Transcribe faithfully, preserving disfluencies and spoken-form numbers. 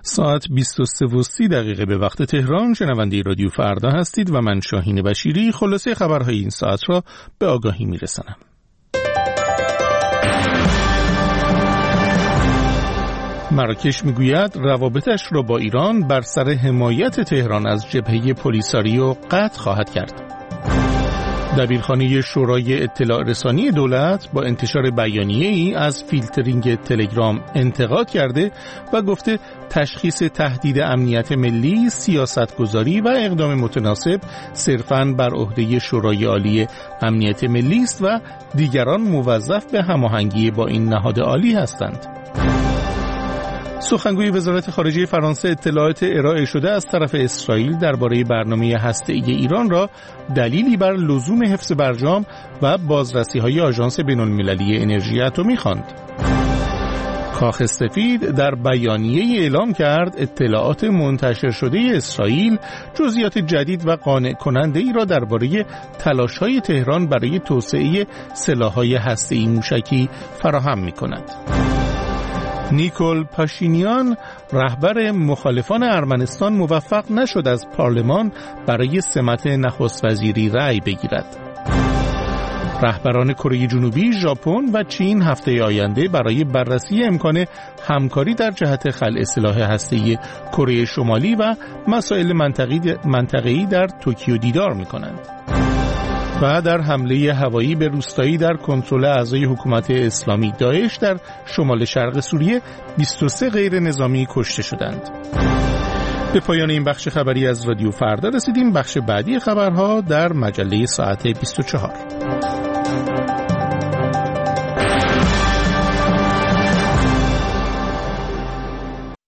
ساعت بیست و سه و سی دقیقه به وقت تهران. شنونده رادیو فردا هستید و من شاهین بشیری خلاصه خبرهای این ساعت را به آگاهی میرسانم. مراکش میگوید روابطش را با ایران بر سر حمایت تهران از جبهه پولیساریو قطع خواهد کرد. دبیرخانه شورای اطلاع رسانی دولت با انتشار بیانیه‌ای از فیلترینگ تلگرام انتقاد کرده و گفته تشخیص تهدید امنیت ملی، سیاستگذاری و اقدام متناسب صرفاً بر عهده شورای عالی امنیت ملی است و دیگران موظف به هماهنگی با این نهاد عالی هستند. سخنگوی وزارت خارجه فرانسه اطلاعات ارائه شده از طرف اسرائیل درباره برنامه هسته‌ای ایران را دلیلی بر لزوم حفظ برجام و بازرسی‌های آژانس بین‌المللی انرژی اتمی خواند. کاخ سفید در بیانیه‌ای اعلام کرد اطلاعات منتشر شده اسرائیل جزئیات جدید و قانع کننده ای را درباره تلاش‌های تهران برای توسعه سلاح‌های هسته‌ای موشکی فراهم می‌کند. نیکول پاشینیان رهبر مخالفان ارمنستان موفق نشد از پارلمان برای سمت نخست وزیری رأی بگیرد. رهبران کره جنوبی، ژاپن و چین هفته آینده برای بررسی امکان همکاری در جهت خلع سلاح هسته‌ای کره شمالی و مسائل منطقه‌ای در توکیو دیدار می‌کنند. و در حمله هوایی به روستایی در کنترل اعضای حکومت اسلامی داعش در شمال شرق سوریه بیست و سه غیر نظامی کشته شدند. به پایان این بخش خبری از رادیو فردا رسیدیم. بخش بعدی خبرها در مجله ساعت بیست و چهار.